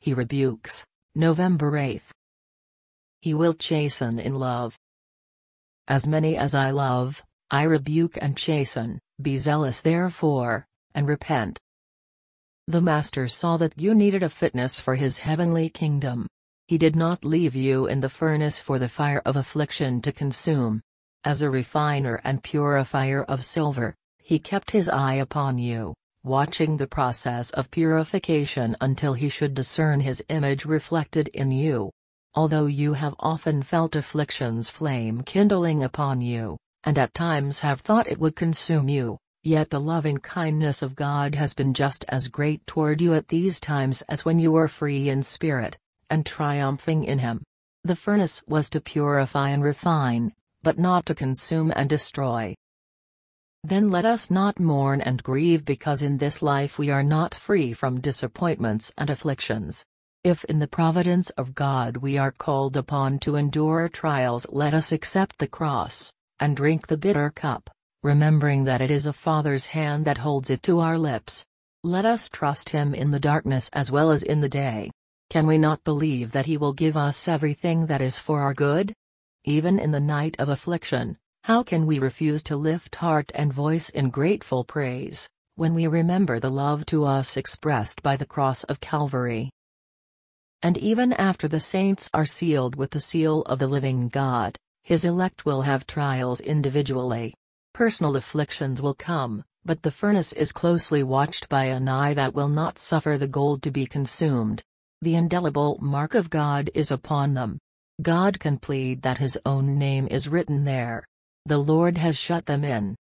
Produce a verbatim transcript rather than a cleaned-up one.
he rebukes. November eighth. He will chasten in love. As many as I love, I rebuke and chasten, be zealous therefore, and repent. The Master saw that you needed a fitness for his heavenly kingdom. He did not leave you in the furnace for the fire of affliction to consume. As a refiner and purifier of silver, he kept his eye upon you, watching the process of purification until he should discern his image reflected in you. Although you have often felt affliction's flame kindling upon you, and at times have thought it would consume you, yet the loving kindness of God has been just as great toward you at these times as when you were free in spirit, and triumphing in him. The furnace was to purify and refine, but not to consume and destroy. Then let us not mourn and grieve because in this life we are not free from disappointments and afflictions. If in the providence of God we are called upon to endure trials, let us accept the cross, and drink the bitter cup, remembering that it is a Father's hand that holds it to our lips. Let us trust him in the darkness as well as in the day. Can we not believe that he will give us everything that is for our good? Even in the night of affliction, how can we refuse to lift heart and voice in grateful praise, when we remember the love to us expressed by the cross of Calvary? And even after the saints are sealed with the seal of the living God, his elect will have trials individually. Personal afflictions will come, but the furnace is closely watched by an eye that will not suffer the gold to be consumed. The indelible mark of God is upon them. God can plead that his own name is written there. The Lord has shut them in,